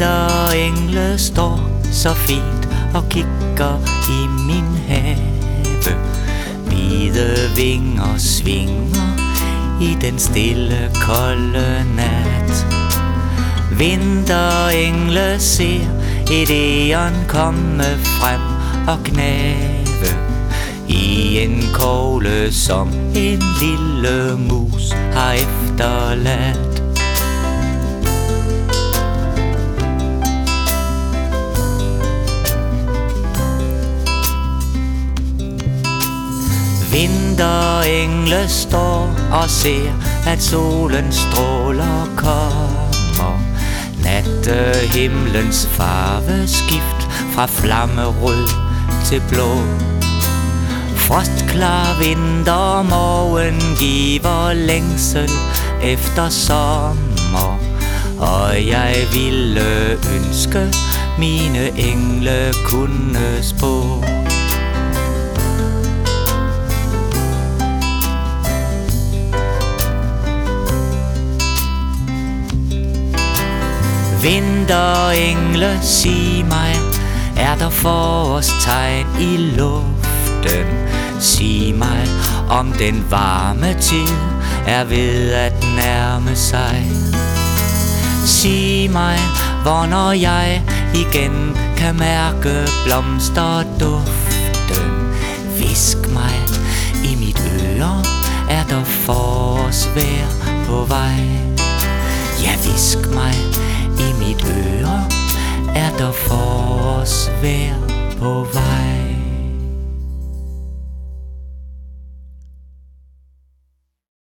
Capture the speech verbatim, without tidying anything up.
Vinterengle står så fint og kigger i min have. Hvide vinger svinger i den stille, kolde nat. Vinterengle ser et eon komme frem og gnave i en kogle, som en lille mus har efterladt. Vinterengle står og ser, at solens stråler kommer. Nattehimlens farveskift fra flammerød til blå. Frostklar vintermorgen giver længsel efter sommer, og jeg ville ønske, mine engle kunne spå. Vinterengle, sig mig, er der forårstegn i luften? Sig mig, om den varme tid er ved at nærme sig. Sig mig, hvornår jeg igen kan mærke blomsterduften. Hvisk mig i mit øre, er der forårsvejr på vej? Ja, hvisk mig i mit øre, er der forårsvejr på vej?